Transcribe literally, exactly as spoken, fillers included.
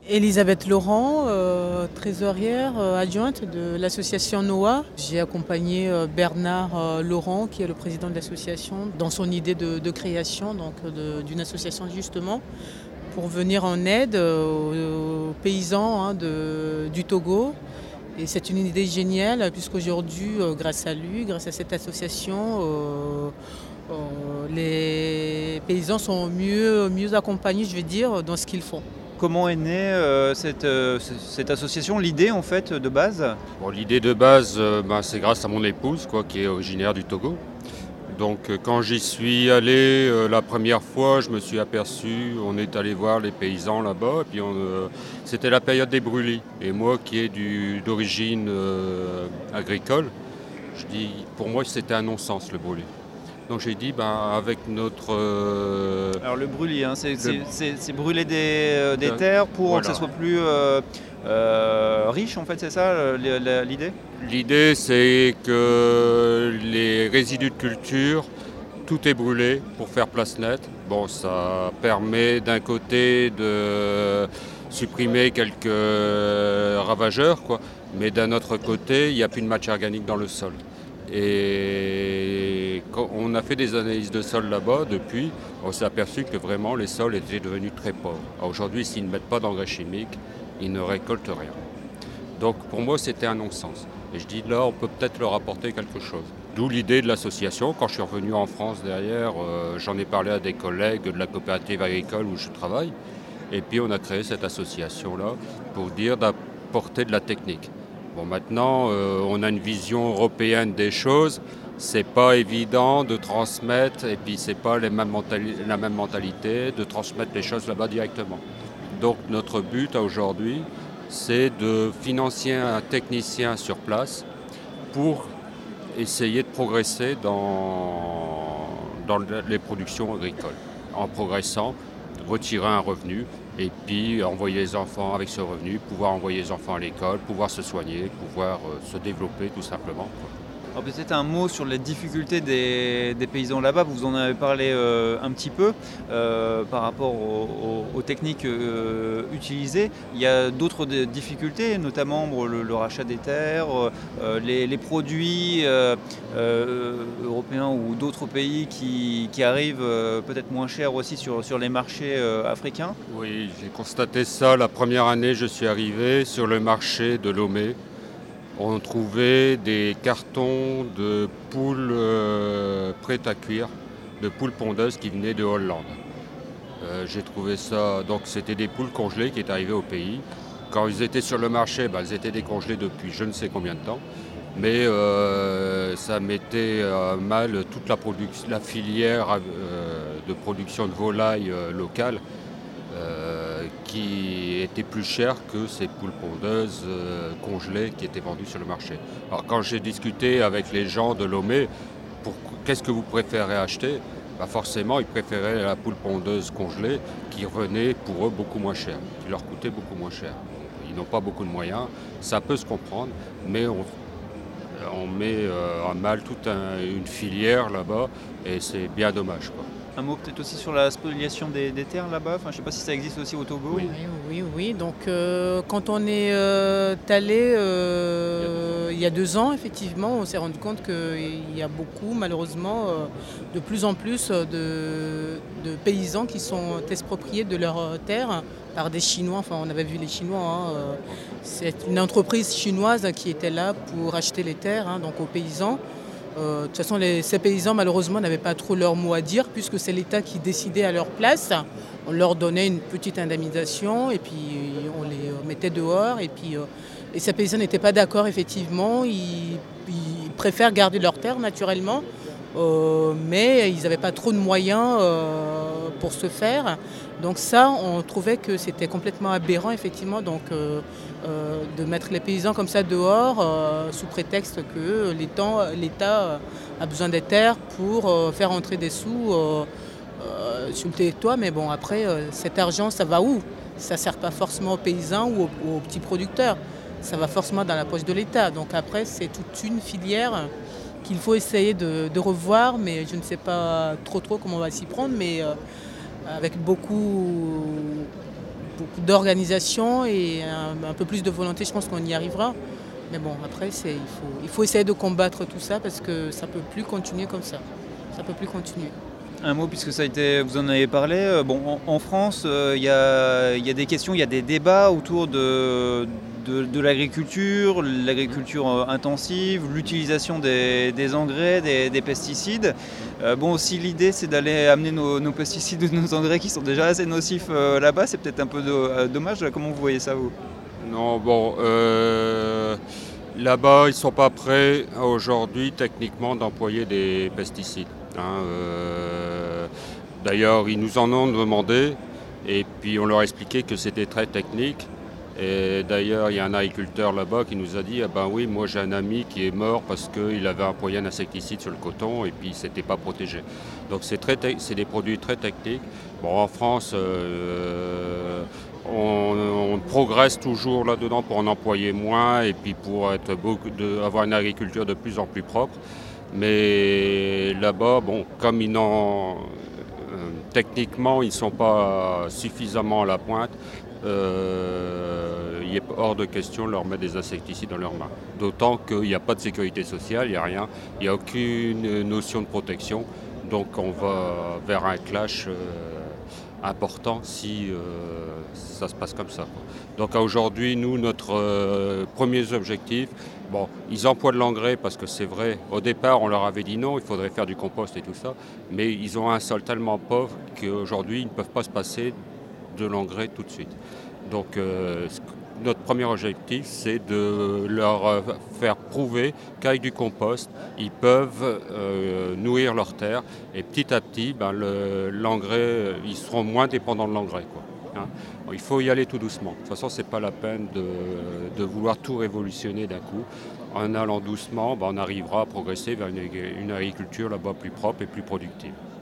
Elisabeth Laurent, euh, trésorière euh, adjointe de l'association Noah. J'ai accompagné euh, Bernard euh, Laurent, qui est le président de l'association, dans son idée de, de création donc, de- d'une association justement pour venir en aide euh, aux, aux paysans hein, de- du Togo. Et c'est une idée géniale puisqu'aujourd'hui, euh, grâce à lui, grâce à cette association, euh, euh, les paysans sont mieux, mieux accompagnés, je vais dire, dans ce qu'ils font. Comment est née euh, cette, euh, c- cette association, l'idée en fait de base? Bon, l'idée de base, euh, ben, c'est grâce à mon épouse, quoi, qui est originaire du Togo. Donc euh, quand j'y suis allé euh, la première fois, je me suis aperçu, on est allé voir les paysans là-bas, et puis on, euh, c'était la période des brûlis. Et moi qui est du, d'origine euh, agricole, je dis, pour moi c'était un non-sens le brûlis. Donc j'ai dit, ben, avec notre... euh, Alors le brûlis, hein, c'est, Le- c'est- c'est- c'est brûler des, euh, des Euh, terres pour voilà. que ça soit plus euh, euh, riche en fait, c'est ça euh, l- l- l'idée? L'idée, c'est que les résidus de culture, tout est brûlé pour faire place nette. Bon, ça permet d'un côté de supprimer quelques ravageurs, quoi, mais d'un autre côté, il n'y a plus de matière organique dans le sol. Et quand on a fait des analyses de sol là-bas, depuis, on s'est aperçu que vraiment les sols étaient devenus très pauvres. Aujourd'hui, s'ils ne mettent pas d'engrais chimiques, ils ne récoltent rien. Donc pour moi, c'était un non-sens. Et je dis là, on peut peut-être leur apporter quelque chose. D'où l'idée de l'association. Quand je suis revenu en France derrière, euh, j'en ai parlé à des collègues de la coopérative agricole où je travaille. Et puis on a créé cette association-là pour dire d'apporter de la technique. Bon, maintenant, euh, on a une vision européenne des choses. C'est pas évident de transmettre, et puis c'est pas les mêmes mentali- la même mentalité, de transmettre les choses là-bas directement. Donc notre but aujourd'hui, c'est de financer un technicien sur place pour essayer de progresser dans, dans le- les productions agricoles. En progressant, retirer un revenu et puis envoyer les enfants avec ce revenu, pouvoir envoyer les enfants à l'école, pouvoir se soigner, pouvoir euh, se développer tout simplement, quoi. Alors peut-être un mot sur les difficultés des, des paysans là-bas, vous en avez parlé euh, un petit peu euh, par rapport aux, aux- aux techniques euh, utilisées. Il y a d'autres de- difficultés, notamment bon, le, le rachat des terres, euh, les, les produits euh, euh, européens ou d'autres pays qui, qui arrivent euh, peut-être moins chers aussi sur, sur les marchés euh, africains. Oui, j'ai constaté ça la première année, je suis arrivé sur le marché de Lomé. On trouvait des cartons de poules euh, prêtes à cuire, de poules pondeuses qui venaient de Hollande. Euh, j'ai trouvé ça, donc c'était des poules congelées qui étaient arrivées au pays. Quand ils étaient sur le marché, ben, elles étaient décongelées depuis je ne sais combien de temps. Mais euh, ça mettait à mal toute la, produc- la filière euh, de production de volailles euh, locales euh, qui était plus chère que ces poules pondeuses euh, congelées qui étaient vendues sur le marché. Alors quand j'ai discuté avec les gens de Lomé, pour qu'est-ce que vous préférez acheter? Bah forcément, ils préféraient la poule pondeuse congelée qui revenait pour eux beaucoup moins cher, qui leur coûtait beaucoup moins cher. Ils n'ont pas beaucoup de moyens, ça peut se comprendre, mais on, on met euh, à mal toute un- une filière là-bas et c'est bien dommage, quoi. Un mot peut-être aussi sur la spoliation des, des terres là-bas, enfin, je ne sais pas si ça existe aussi au Togo. Oui. Oui, oui, oui. Donc, euh, quand on est euh, allé euh, il y a deux ans, effectivement, on s'est rendu compte qu'il y a beaucoup, malheureusement, euh, de plus en plus euh, de, de paysans qui sont expropriés de leurs terres par des Chinois. Enfin, on avait vu les Chinois. Hein, euh, c'est une entreprise chinoise qui était là pour acheter les terres hein, donc aux paysans. Euh, de toute façon, les- ces paysans, malheureusement, n'avaient pas trop leur mot à dire, puisque c'est l'État qui décidait à leur place. On leur donnait une petite indemnisation, et puis on les euh, mettait dehors. Et, puis, euh, et ces paysans n'étaient pas d'accord, effectivement. Ils, ils préfèrent garder leurs terres, naturellement. Euh, mais ils n'avaient pas trop de moyens euh, pour ce faire. Donc ça, on trouvait que c'était complètement aberrant, effectivement, donc, euh, euh, de mettre les paysans comme ça dehors, euh, sous prétexte que l'État, l'État, euh, a besoin des terres pour euh, faire entrer des sous euh, euh, sur le territoire. Mais bon, après, euh, cet argent, ça va où? Ça ne sert pas forcément aux paysans ou aux, aux petits producteurs. Ça va forcément dans la poche de l'État. Donc après, c'est toute une filière qu'il faut essayer de, de revoir, mais je ne sais pas trop trop comment on va s'y prendre, mais euh, avec beaucoup beaucoup d'organisation et un, un peu plus de volonté, je pense qu'on y arrivera. Mais bon, après, c'est, il, faut, il faut essayer de combattre tout ça parce que ça ne peut plus continuer comme ça. Ça ne peut plus continuer. Un mot, puisque ça a été, vous en avez parlé. Bon, en, en France, il euh, y, a, y a des questions, il y a des débats autour de, de, de l'agriculture, l'agriculture intensive, l'utilisation des, des engrais, des, des pesticides. Euh, bon, si l'idée c'est d'aller amener nos, nos pesticides ou nos engrais qui sont déjà assez nocifs euh, là-bas, c'est peut-être un peu de, euh, dommage. Comment vous voyez ça, vous ? Non, bon, euh, là-bas, ils ne sont pas prêts aujourd'hui techniquement d'employer des pesticides. Hein, euh, d'ailleurs, ils nous en ont demandé et puis on leur a expliqué que c'était très technique. Et d'ailleurs, il y a un agriculteur là-bas qui nous a dit « Ah ben oui, moi j'ai un ami qui est mort parce qu'il avait employé un insecticide sur le coton et puis il ne s'était pas protégé. » Donc c'est, très te- c'est des produits très techniques. Bon, en France, euh, on, on progresse toujours là-dedans pour en employer moins et puis pour être beaucoup de, avoir une agriculture de plus en plus propre. Mais là-bas, bon, comme ils n'ont, euh, techniquement, ils ne sont pas suffisamment à la pointe, euh, il est hors de question de leur mettre des insecticides dans leurs mains. D'autant qu'il n'y a pas de sécurité sociale, il n'y a rien, il n'y a aucune notion de protection. Donc on va vers un clash euh, important si euh, ça se passe comme ça. Donc aujourd'hui, nous, notre euh, premier objectif, bon, ils emploient de l'engrais parce que c'est vrai, au départ, on leur avait dit non, il faudrait faire du compost et tout ça, mais ils ont un sol tellement pauvre qu'aujourd'hui, ils ne peuvent pas se passer de l'engrais tout de suite. Donc euh, notre premier objectif, c'est de leur faire prouver qu'avec du compost, ils peuvent euh, nourrir leur terre et petit à petit, ben, le, l'engrais, ils seront moins dépendants de l'engrais, quoi. Hein. Il faut y aller tout doucement. De toute façon, ce n'est pas la peine de, de vouloir tout révolutionner d'un coup. En allant doucement, ben, on arrivera à progresser vers une, une agriculture là-bas plus propre et plus productive.